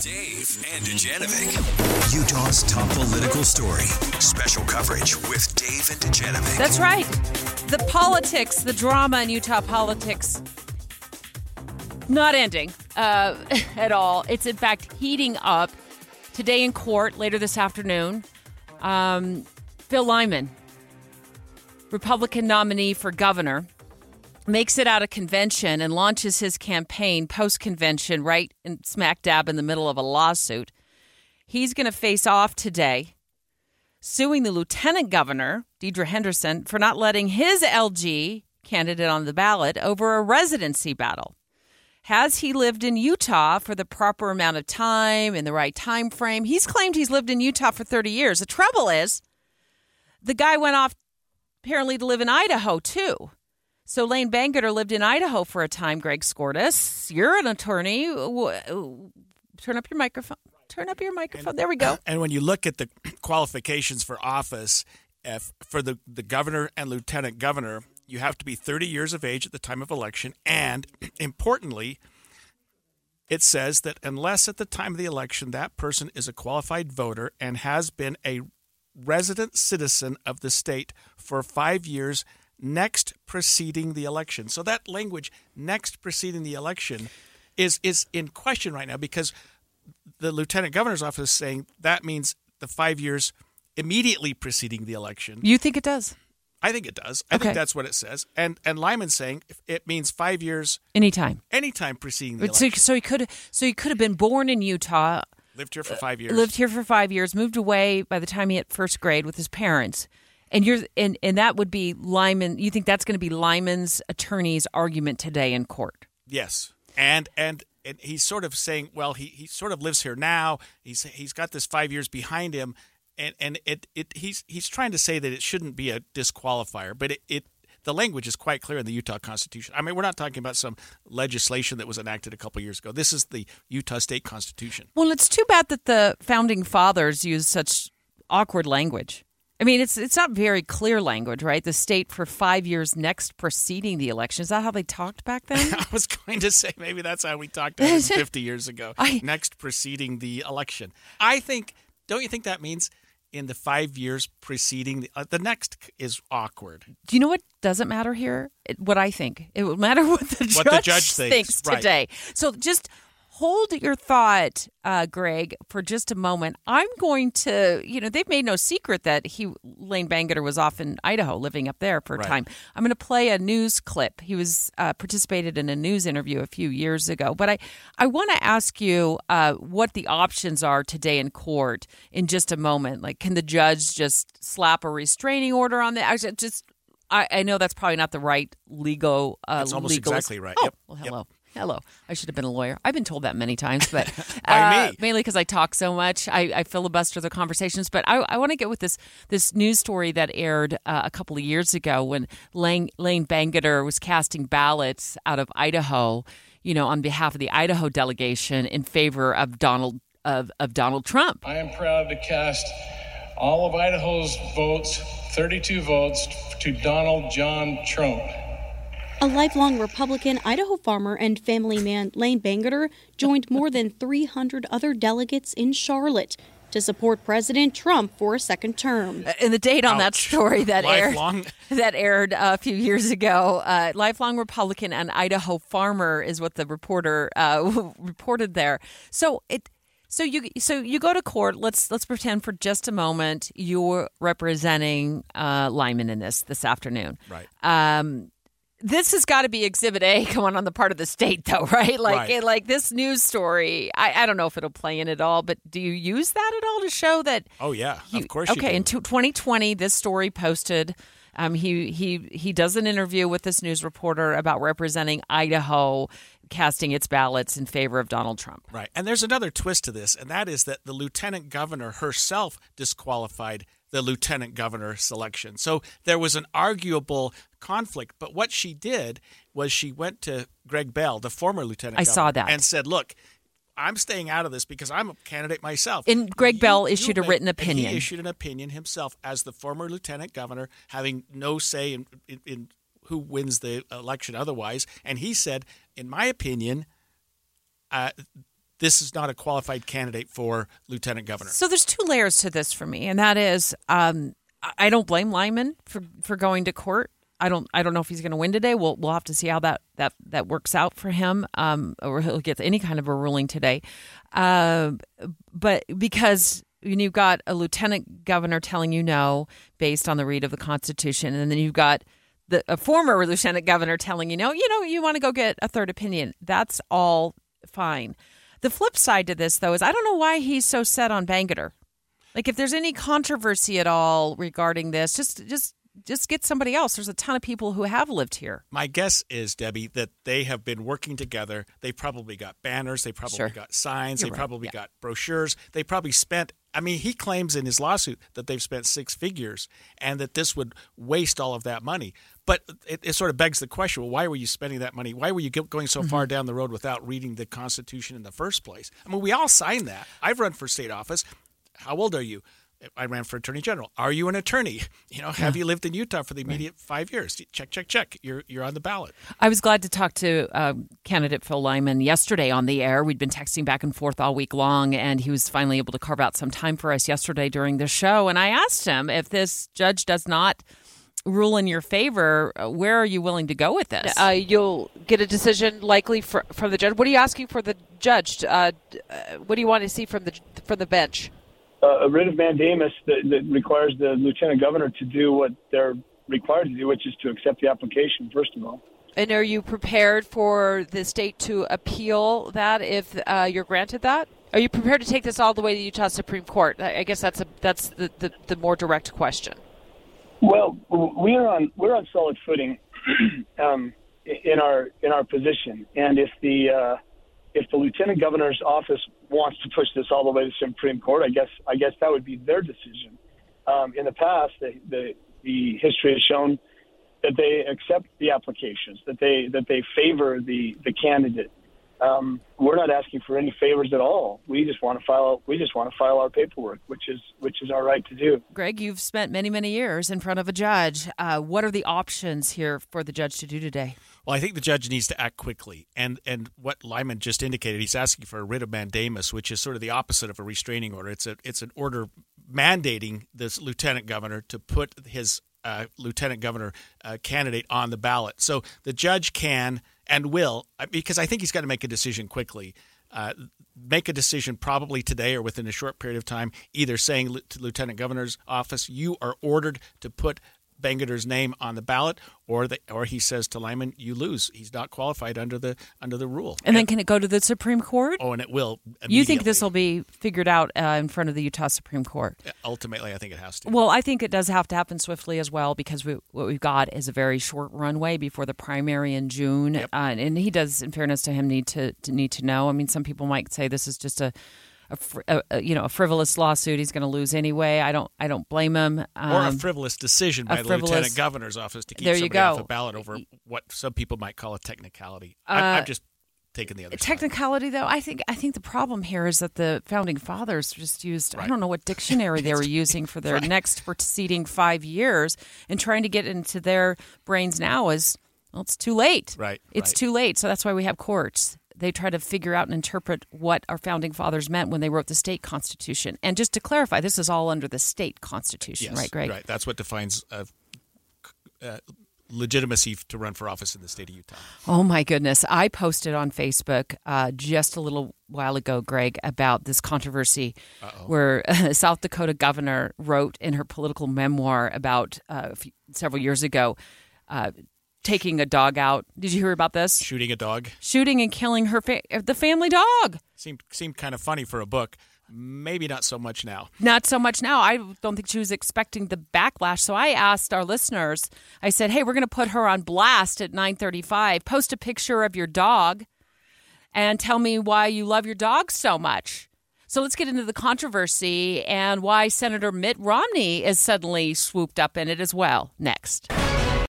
Dave and Dujanovic. Utah's top political story. Special coverage with Dave and Dujanovic. That's right. The politics, the drama in Utah politics, not ending at all. It's, in fact, heating up. Today in court, later this afternoon, Phil Lyman, Republican nominee for governor, makes it out of convention and launches his campaign post-convention right in smack dab in the middle of a lawsuit. He's going to face off today, suing the lieutenant governor, Deidre Henderson, for not letting his LG candidate on the ballot over a residency battle. Has he lived in Utah for the proper amount of time, in the right time frame? He's claimed he's lived in Utah for 30 years. The trouble is, the guy went off apparently to live in Idaho, too. So Lane Bangerter lived in Idaho for a time, Greg Skordas. You're an attorney. Turn up your microphone. Turn up your microphone. There we go. And when you look at the qualifications for office, for the governor and lieutenant governor, you have to be 30 years of age at the time of election. And importantly, it says that unless at the time of the election that person is a qualified voter and has been a resident citizen of the state for 5 years next preceding the election. So that language, next preceding the election, is in question right now because the lieutenant governor's office is saying that means the 5 years immediately preceding the election. You think it does? I think it does. I think that's what it says. And Lyman's saying it means 5 years anytime preceding the election. So he could have been born in Utah, lived here for 5 years. Lived here for 5 years, moved away by the time he hit first grade with his parents. And that would be Lyman. You think that's going to be Lyman's attorney's argument today in court? Yes. And he's sort of saying, well, he sort of lives here now. He's got this 5 years behind him, and he's trying to say that it shouldn't be a disqualifier, but the language is quite clear in the Utah Constitution. I mean, we're not talking about some legislation that was enacted a couple years ago. This is the Utah State Constitution. Well, it's too bad that the founding fathers used such awkward language. I mean, it's not very clear language, right? The state for 5 years next preceding the election. Is that how they talked back then? I was going to say maybe that's how we talked 50 years ago. Next preceding the election. Don't you think that means in the 5 years preceding the next is awkward? Do you know what doesn't matter here? What I think. It would matter what the judge thinks today. Right. So just hold your thought, Greg, for just a moment. I'm going to, they've made no secret that Lane Bangerter was off in Idaho, living up there for a time. I'm going to play a news clip. He was participated in a news interview a few years ago. But I want to ask you what the options are today in court in just a moment. Like, can the judge just slap a restraining order on the? I know that's probably not the right legal. That's almost exactly right. Oh, yep. Well, hello. Yep. Hello. I should have been a lawyer. I've been told that many times, but by me. Mainly because I talk so much. I filibuster the conversations. But I want to get with this news story that aired a couple of years ago when Lane Bangerter was casting ballots out of Idaho, on behalf of the Idaho delegation in favor of Donald Trump. I am proud to cast all of Idaho's votes, 32 votes, to Donald John Trump. A lifelong Republican Idaho farmer and family man, Lane Bangerter, joined more than 300 other delegates in Charlotte to support President Trump for a second term. And the date on that story that aired a few years ago, lifelong Republican and Idaho farmer is what the reporter reported there. So you go to court. Let's pretend for just a moment you're representing Lyman in this afternoon. Right. This has got to be Exhibit A going on the part of the state, though, right? Like this news story, I don't know if it'll play in at all, but do you use that at all to show that? Oh, yeah, of course you do. Okay, in 2020, this story posted, he does an interview with this news reporter about representing Idaho, casting its ballots in favor of Donald Trump. Right, and there's another twist to this, and that is that the lieutenant governor herself disqualified the lieutenant governor selection. So there was an arguable conflict. But what she did was she went to Greg Bell, the former lieutenant governor, saw that, and said, look, I'm staying out of this because I'm a candidate myself. And Greg Bell issued a written opinion. He issued an opinion himself as the former lieutenant governor, having no say in who wins the election otherwise. And he said, in my opinion, this is not a qualified candidate for lieutenant governor. So there's two layers to this for me, and that is I don't blame Lyman for going to court. I don't know if he's going to win today. We'll have to see how that works out for him, or he'll get any kind of a ruling today. But because you've got a lieutenant governor telling you no based on the read of the Constitution, and then you've got a former lieutenant governor telling you no, you want to go get a third opinion. That's all fine. The flip side to this, though, is I don't know why he's so set on Bangerter. Like, if there's any controversy at all regarding this, just get somebody else. There's a ton of people who have lived here. My guess is, Debbie, that they have been working together. They probably got banners. They probably got signs. They probably got brochures. They probably spent, he claims in his lawsuit that they've spent six figures and that this would waste all of that money. But it sort of begs the question, well, why were you spending that money? Why were you going so far down the road without reading the Constitution in the first place? We all signed that. I've run for state office. How old are you? I ran for attorney general. Are you an attorney? Have you lived in Utah for the immediate 5 years? Check. You're on the ballot. I was glad to talk to candidate Phil Lyman yesterday on the air. We'd been texting back and forth all week long, and he was finally able to carve out some time for us yesterday during the show. And I asked him, if this judge does not rule in your favor, where are you willing to go with this? You'll get a decision likely from the judge. What are you asking for the judge? What do you want to see from the bench? A writ of mandamus that requires the lieutenant governor to do what they're required to do, which is to accept the application, first of all. And are you prepared for the state to appeal that if you're granted that? Are you prepared to take this all the way to the Utah Supreme Court? I guess that's the more direct question. Well, we're on solid footing in our position, and if the lieutenant governor's office wants to push this all the way to the Supreme Court, I guess that would be their decision. In the past, the history has shown that they accept the applications, that they favor the candidate. We're not asking for any favors at all. We just want to file our paperwork, which is our right to do. Greg, you've spent many, many years in front of a judge. What are the options here for the judge to do today? Well, I think the judge needs to act quickly. And what Lyman just indicated, he's asking for a writ of mandamus, which is sort of the opposite of a restraining order. It's an order mandating this lieutenant governor to put his lieutenant governor candidate on the ballot. So the judge can and will, because I think he's got to make a decision quickly, make a decision probably today or within a short period of time, either saying to the lieutenant governor's office, you are ordered to put Bangerter's name on the ballot, or he says to Lyman, you lose. He's not qualified under the rule. And then can it go to the Supreme Court? Oh, and it will immediately. You think this will be figured out in front of the Utah Supreme Court? Ultimately, I think it has to. Well, I think it does have to happen swiftly as well, because what we've got is a very short runway before the primary in June. Yep. And he does, in fairness to him, need to know. Some people might say this is just a frivolous lawsuit. He's going to lose anyway. I don't blame him. Or a frivolous decision by the lieutenant governor's office to keep somebody off the ballot over what some people might call a technicality. I'm just taking the other technicality, though. I think the problem here is that the founding fathers just used, I don't know what dictionary they were using for their next preceding 5 years, and trying to get into their brains now is, well, it's too late. Right. It's too late. So that's why we have courts. They try to figure out and interpret what our founding fathers meant when they wrote the state constitution. And just to clarify, this is all under the state constitution, yes, right, Greg? Right. That's what defines legitimacy to run for office in the state of Utah. Oh, my goodness. I posted on Facebook just a little while ago, Greg, about this controversy where a South Dakota governor wrote in her political memoir about several years ago taking a dog out. Did you hear about this? Shooting a dog? Shooting and killing the family dog. Seemed kind of funny for a book. Maybe not so much now. Not so much now. I don't think she was expecting the backlash. So I asked our listeners, I said, hey, we're going to put her on blast at 9:35. Post a picture of your dog and tell me why you love your dog so much. So let's get into the controversy and why Senator Mitt Romney is suddenly swooped up in it as well. Next.